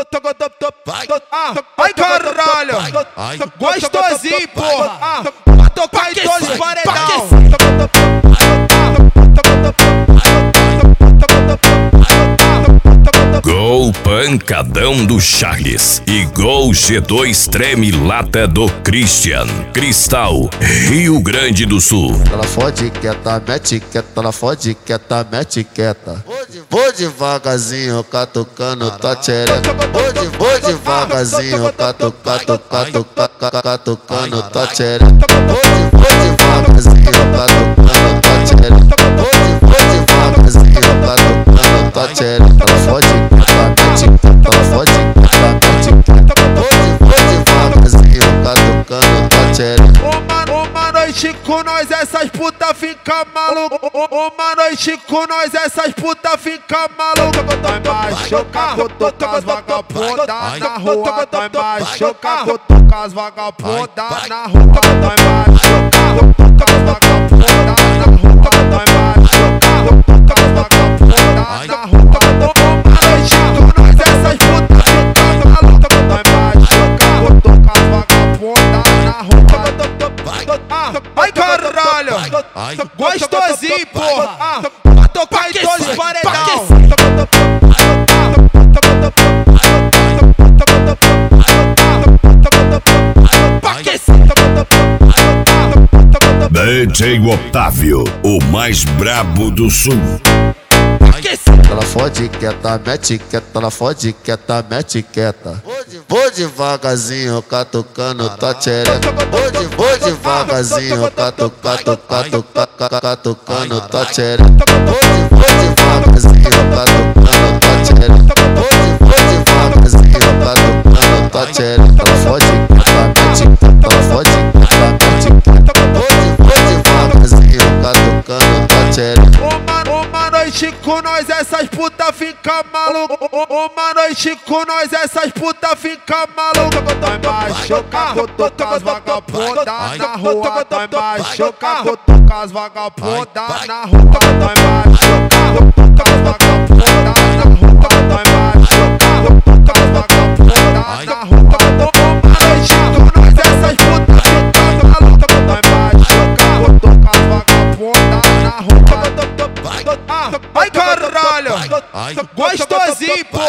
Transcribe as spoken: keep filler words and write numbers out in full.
Ai caralho, gostosinho, porra. Pra tocar em todos os paredão. Gol pancadão do Charles e gol G dois treme lata do Christian. Cristal, Rio Grande do Sul. Ela fode quieta, mete quieta, ela fode quieta, mete quieta. Vou devagarzinho, catucando tua tchereca. Vou de, vou devagarzinho, catu, catu, catu, catucando tua tchereca. Vou de, vou devagarzinho, catucando tua tchereca. Vou de, vou devagarzinho, catucando tua tchereca. Ela fode quieta, mete quieta, ela fode quieta, mete quieta. Vou de, vou devagarzinho, catucando tua tchereca. Uma noite com nós essas puta fica maluca. Uma noite com nós essas puta fica maluca. Tá embaixo, carro, tô com as vagabundas na rua. Tá embaixo, carro, tô com as vagabundas na rua. Tá embaixo, carro, tô com as vagabundas na rua. Tá embaixo, carro, tô com as vagabundas na rua. Uma noite com nós essas puta fica maluca. Tá embaixo, carro, tô com as vagabundas na rua. Ai caralho, gostosinho, porra. Pra tocar em todos os paredão. D J Otávio, o mais brabo do sul. Ela fode quieta, mete quieta, ela fode quieta, mete quieta. Vou devagarzinho, catucando tua tchereca. Vou de, vou devagarzinho, catu, catu, catu, catucando tua tchereca. Vou de, vou devagarzinho, catucando tua tchereca. Vou de, vou devagarzinho, catucando tua tchereca. Ela fode quieta, mete quieta, ela fode quieta, mete quieta. Vou de, vou devagarzinho, catucando tua tchereca. Uma noite com nós essas puta fica maluca. Uma noite com nós essas puta fica maluca. Tá embaixo, carro, tô com as vagabundas na rua. Tá embaixo, carro, tô com as vagabundas na rua. Tá embaixo, carro, tô com as vagabundas na rua. Tá embaixo, carro, tô com as vagabundas na rua. Uma noite com nós essas puta fica maluca. Tá embaixo, carro, tô com as vagabundas na rua. Ai caralho, gostosinho, porra.